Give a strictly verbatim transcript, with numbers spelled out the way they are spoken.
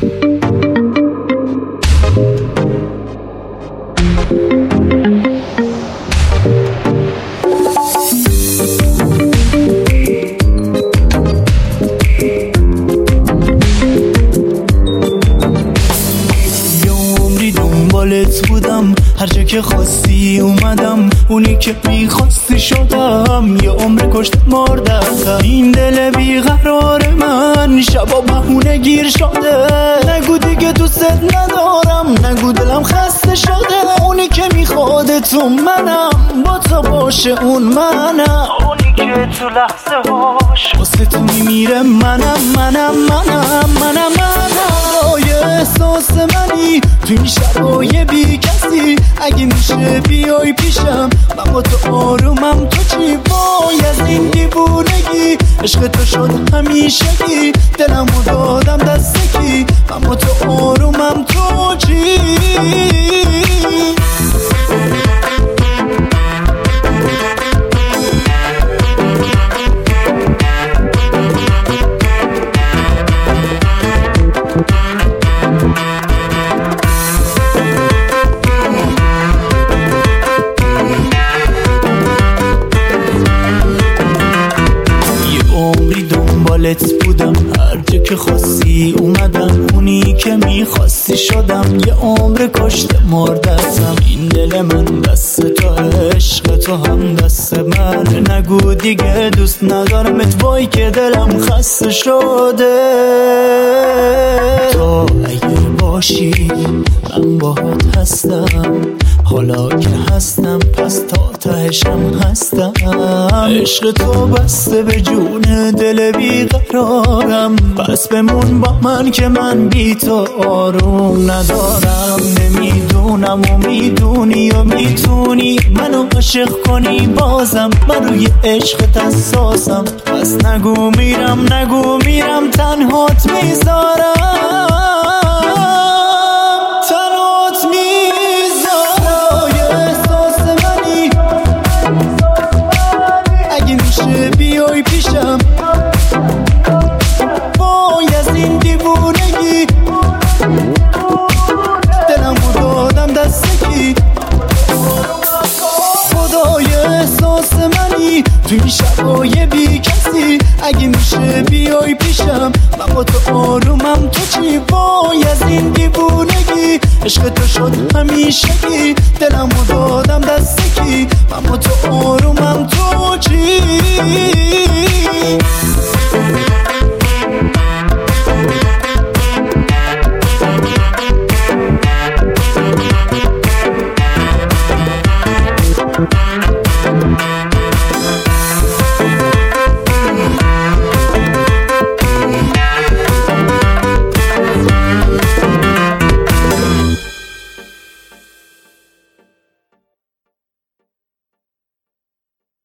دنبالت بودم، هر جا که خواستی اومدم، اونی که میخواستی شدم، یه عمر کشت مردم. این دل بیقرار من شبا بهونه گیر شده، نگو دیگه دوست ندارم، نگو دلم خسته شده. اونی که میخواد تو منم، با تو باشه اون منم، اونی که تو لحظه هاش واسه تو میمیره منم منم منم منم منم. یه احساس منی تو این شبای بی کسی، اگه میشه بیای پیشم، من با تو آرومم، تو چی وای از این دیوونگی؟ عشق تو شد همیشگی، دلمو دادم دست کی، من با تو آرومم، تو چی؟ دنبالت بودم، هر جا که خواستی اومدم، اونی که میخواستی شدم، یه عمر کشت مردم. این دل من دست تو، عشق تو هم دست من، نگو دیگه دوست ندارمت، وای که دلم خسته شده. تو اگه باشی من باهات هستم، حالا که هستم پس تا تهشم هستم. عشق تو بسته به جون دل بیقرارم، پس بمون با من که من بی تو آروم ندارم. نمیدونم و میدونی و میتونی منو عاشق کنی بازم، من روی عشقت حساسم، پس نگو میرم نگو میرم، تنهات میذارم تنهات میذارم. یه احساس منی اگه میشه بیای پیشم، وای از این دیوونگی، دلمو دادم دست کی، خدای احساس منی تو این شبای بی کسی، اگه میشه بیای پیشم، من با تو آرومم، تو چی وای از این دیوونگی؟ عشق تو شد همیشگی، دلمو دادم دست کی، من با تو آرومم، تو چی؟